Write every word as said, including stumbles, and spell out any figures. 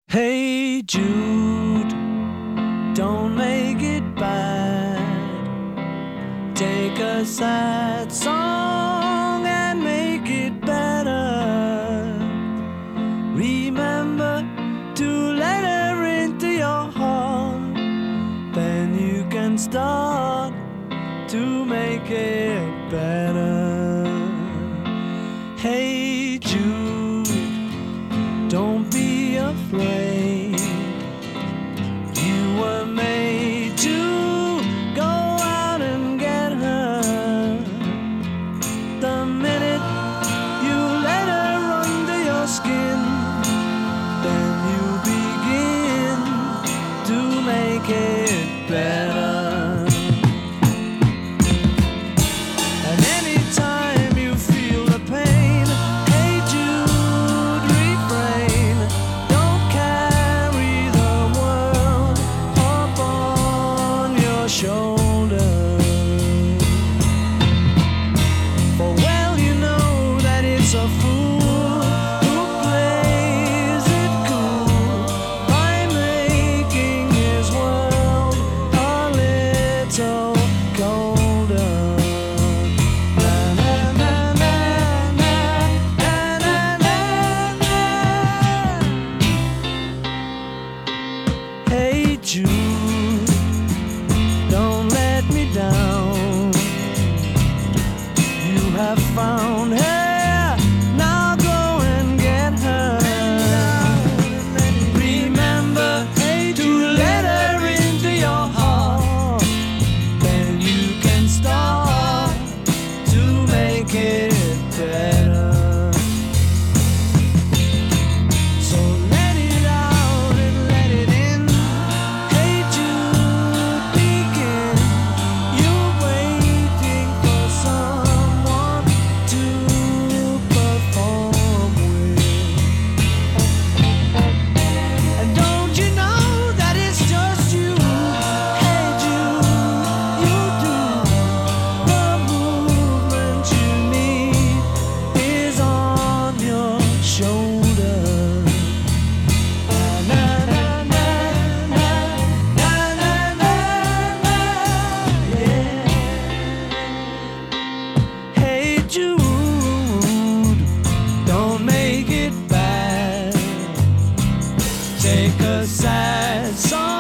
Hey Jude, don't make it bad. Take a sad song and make it better. Remember to let her into your heart. Then you can start to make it better. Hey Jude, don't be afraid. You were made to go out and get her. The minute you let her under your skin, then you begin to make it better. And anytime you feel the pain, hey Jude, refrain. Don't carry the world up on your shoulder. For well you know that it's a fool who plays it cool by making his world a little colder. Na, na, na, na, na, na, na, na. Hey Jude, don't let me down. You have found her, now go and get her. Remember to let her into your heart. Then you can start to make it better. So let it out and let it in. Hey Jude, begin. You're waiting for someone to perform with. And don't you know that it's just you? Hey Jude, you do. The movement you need is on your shoulder. Na, na, na, na, na, na, na, na, yeah. Hey Jude, don't make it bad. Take a sad song